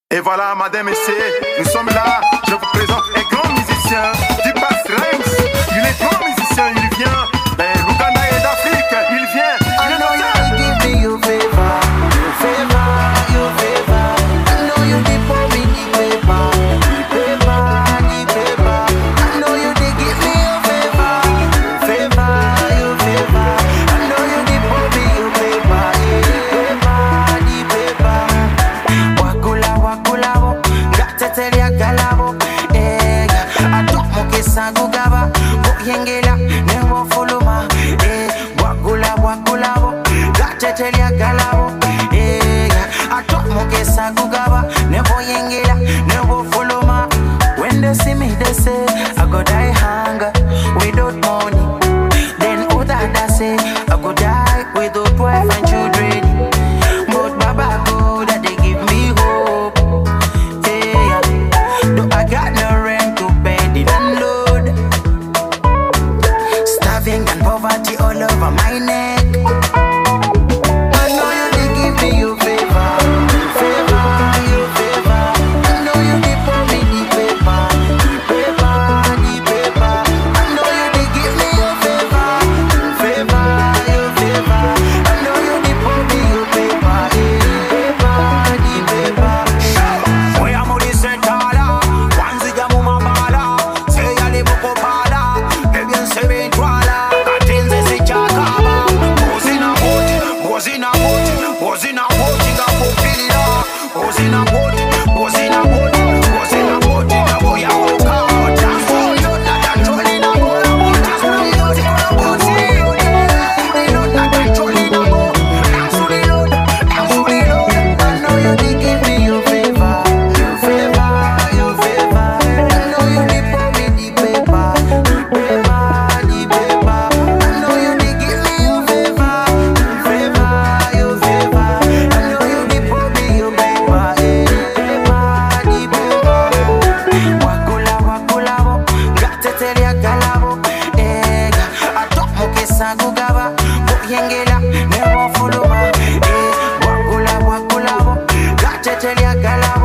Et voilà, madame et messieurs, nous sommes là. Je vous présente un grand musicien du Bass Rhymes. Il est grand musicien, il vient l'Ouganda et d'Afrique. Il vient de Sagugaba, Yengela, never follow ma, Wagula, Wagulabo, Gachetelia Galabo, I talk Moke Sagugaba, never Yengela, never follow ma. When they see me, they say, I go die hunger without money. Then other say, I go die without wife and children. But Baba go that they give me hope. Though I got no rent to pay the landlord. And poverty all over my neck. I know you did give me your favor, your favor. I know you did pour me the paper, the paper. I know you did give me your favor, your favor. I know you did pour me your paper, the paper. Oya mudi setala, wanzi jamu mabala, say yale boko bala, baby and seven twala. Sagugaba, Yengela, never follow ma, Wagula, Wagulabo, Gachetelia Galabo.